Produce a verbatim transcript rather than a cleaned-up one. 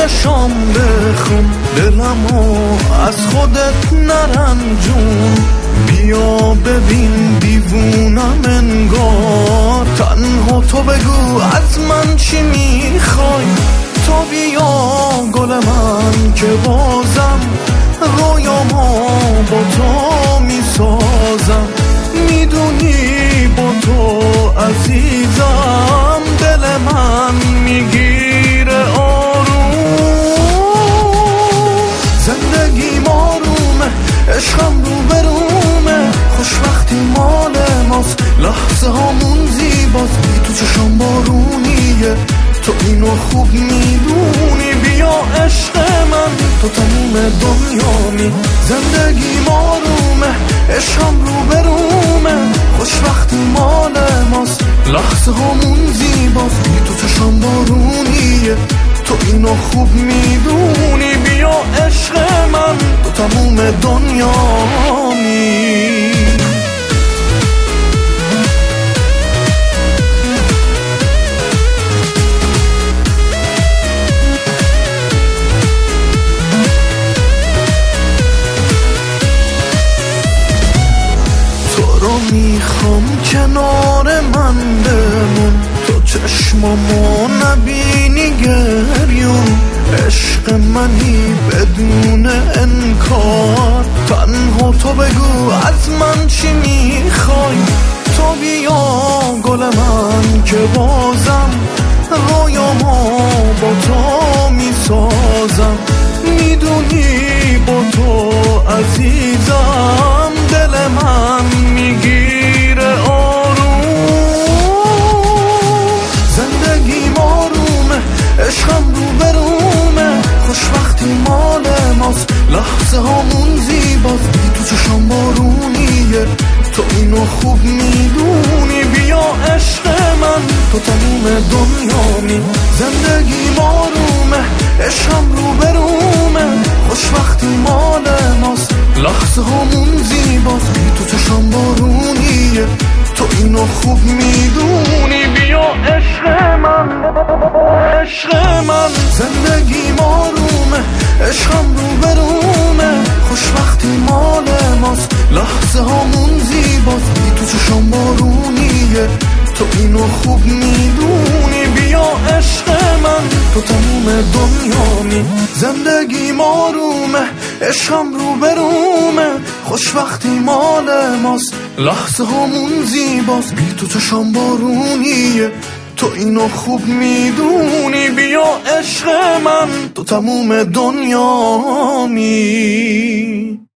چشام بخون، دلمو از خودت نرنجون. بیا ببین دیوونم انگار، تنها تو بگو از من چی میخوای. تو بیا گل من که بازم رویامو با تو میسازم. میدونی با تو عزیزم دل من میگیره آروم. زندگی آرومه، عشقم رو برومه، خوشبختی مال ماست، لحظه هامون زیباست. بی تو چشم بارونیه، تو اینو خوب میدونی. بیا عشق من، تو تموم دنیامی. زندگی آرومه، عشقم رو برومه، خوشبختی مال ماست، لحظه هامون زیباست. بی تو چشم بارونیه، تو اینو خوب میدونی. بیا عشق من، تو تموم دنیامی. میخوام کنار من بمون، تو چشمامو نبینی گریون. عشق منی بدون انکار، تنها تو بگو از من چی میخوای. تو بیا گل من که بازم رویامو با تو میسازم. میدونی با تو عزیزم دل من میگیره آروم. زندگی آرومه، عشقم رو برومه، خوشبختی مال ماست، لحظه هامون زیباست. بی تو چشم بارونیه، تو اینو خوب میدونی. بیا عشق من، تو تموم دنیامی. زندگی آرومه، عشقم رو برومه، خوشبختی مال ماست، لحظه هامون زیباست. بی تو چشم بارونیه، تو اینو خوب میدونی. بیا عشق من، عشق من. زندگی آرومه، عشقم رو برومه، خوشبختی مال ماست، لحظه هامون زیباست. بی تو چشم بارونیه، تو اینو خوب میدونی. بیا عشق من، تو تموم دنیامی. زندگی آرومه، عشقم رو برومه، خوشبختی مال ماست، لحظه هامون زیباست. بی تو چشم بارونیه، تو اینو خوب میدونی. بیا عشق من، تو تموم دنیامی.